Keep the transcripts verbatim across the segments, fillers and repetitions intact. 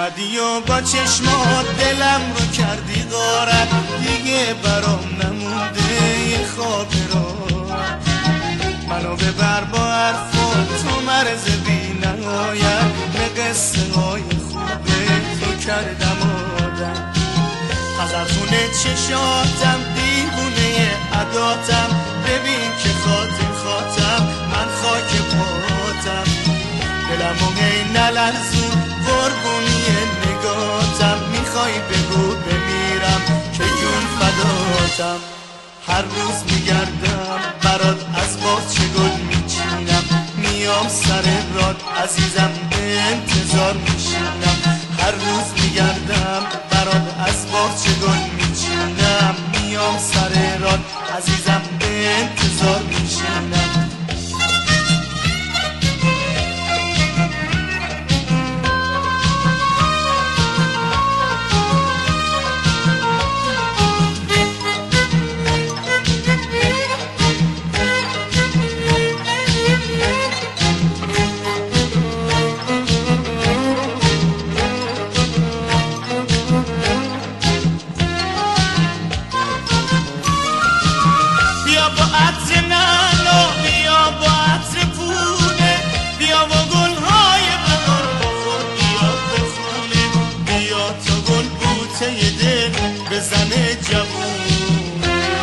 اومدی و با چشمات دلم رو کردی غارت، دیگه برام نمونده یه خاطرات. منو ببر با حرفات تو مرز بی نهایت، به قصه های خوبه تو کردم آدم. خزرخونه چشاتم دیوونه عداتم، ببین که خاطر خاطم من خاک پاتم. دلمو هی نلرزون قربونی نگاتم، میخوای بگو بمیرم که جون فداتم. هر روز میگردم برات از باغچه گل میچینم، میام سر راد عزیزم به انتظار میشینم. هر روز میگردم برات از باغچه گل میچینم، میام سر راد عزیزم به انتظار میشینم. بزنه جوون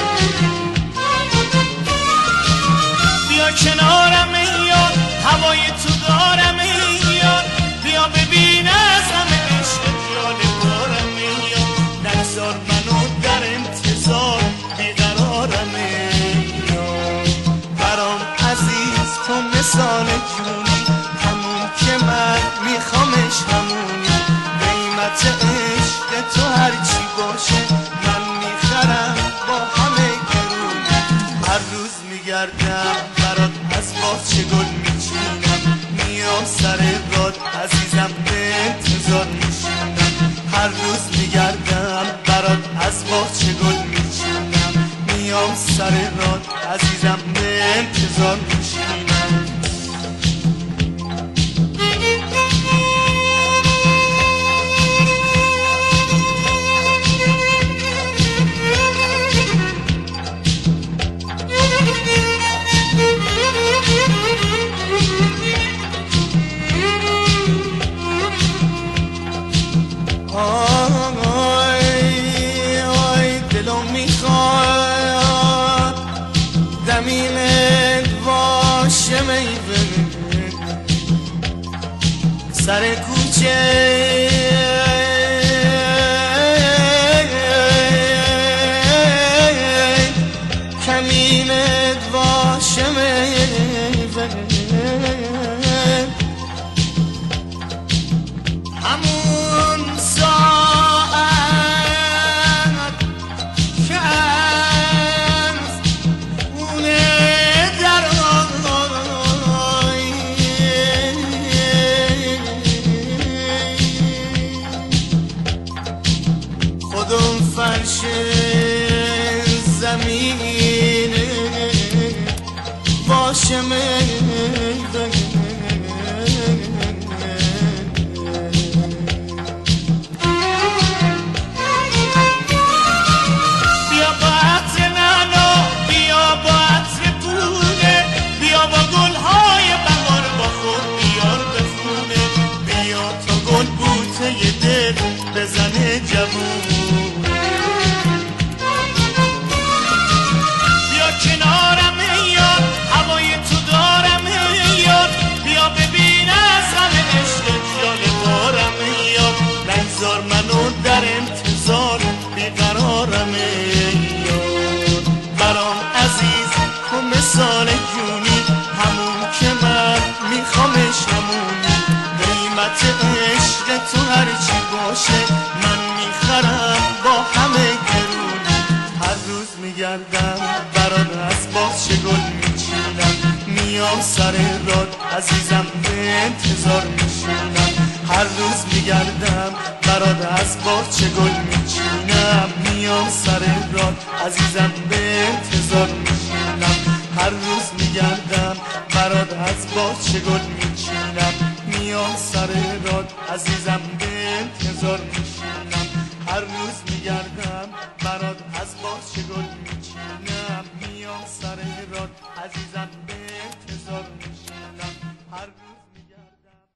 بیا کنارم یار، هوای تو دارم یار، بیا ببین از همه عشق خیال دارم یار. نگذار منو در انتظار بیقرارم یار. برام عزیز تو مثال جونی، همون که من میخوامش همونی. قیمت عشق تو هرچی باشه من میخرم با همه گرونی. هر روز میگردم برات از باغچه گل میچینم، میام سر راد عزیزم به انتظار میشینم. هر روز میگردم برات از باغچه گل میچینم، میام سر راد عزیزم به انتظار میشینم. آی آی دلم میخواد دمیمت باشه میوه سر کوچه کمینت باشه میوه همون خودم فرش زمینه باشه میوه بیا با عطر نعنا، بیا با عطر پونه، بیا با گلهای بهار با خود بیار بخونه. بیا تا گل بوته دل بزنه جوون، بیا کنارم یار، هوای تو دارم یار، بیا ببین از همه عشق خیال دارم یار. نگذار منو در انتظار بیقرارم یار. برام عزیز تو مثال جونی، همون که من میخوامش همونی. قیمت عشق تو هرچی باشه من میخرم با همه گرونی. هر روز میگردم برات از باغچه گل میچینم، میام سر راد عزیزم به انتظار میشینم. هر روز میگردم برات از باغچه گل میچینم، میام سر راد عزیزم به انتظار میشینم. هر روز میگردم برات از باغچه گل میچینم، میام سر راد عزیزم به انتظار میشینم، هر روز میگردم برات از باغچه گل میچینم، میام سر راد عزیزم